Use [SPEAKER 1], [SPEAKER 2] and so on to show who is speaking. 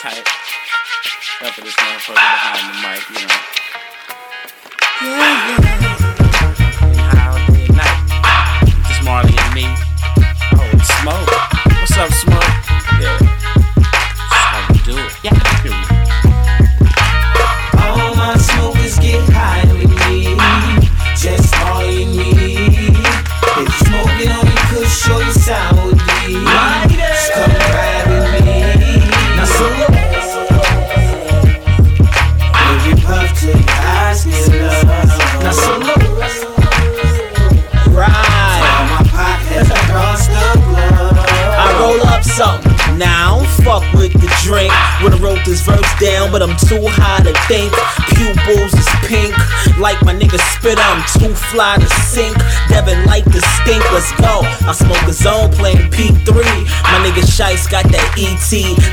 [SPEAKER 1] tight. Up for this motherfucker behind the mic, you know. Yeah. High all day and night. Just Marley and me. Oh, it's Smoke. What's up, Smoke? Yeah. That's how we do it. Yeah.
[SPEAKER 2] All my smokers get high with me. Just Marley and me. If you smoking on your kush, show your sound with me. Just come ride with me. Now salute. Every puff till your eyes get love. Now salute. Right. All my pockets across the globe. I roll up something. Now I don't fuck with the drink. Would've wrote this verse down, but I'm too high to think. Pupils is pink, like my nigga spit. I'm too fly to sink. Devin like the stink. Let's go. I smoke a zone playing P3. My nigga Shice got that ET.